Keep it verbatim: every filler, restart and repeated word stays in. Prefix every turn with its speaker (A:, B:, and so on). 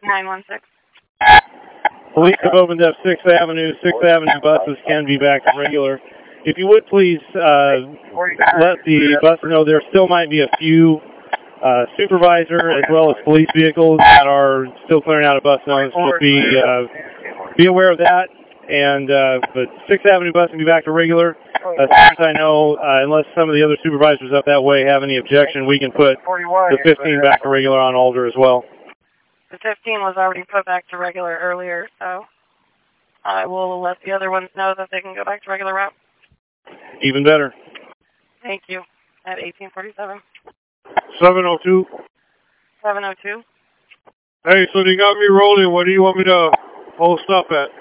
A: nine one six.
B: Police have opened up sixth Avenue. sixth Avenue buses can be back to regular. If you would please uh, let the bus know there still might be a few uh, supervisor as well as police vehicles that are still clearing out of bus zones. Just be, uh, be aware of that. And uh, but sixth Avenue bus can be back to regular. As far as I know, uh, unless some of the other supervisors up that way have any objection, we can put the fifteen back to regular on Alder as well.
A: The fifteen was already put back to regular earlier, so I will let the other ones know that they can go back to regular route.
B: Even better.
A: Thank you. At eighteen forty-seven.
B: seven oh two.
A: seven oh two.
B: Hey, so you got me rolling. What do you want me to post up at?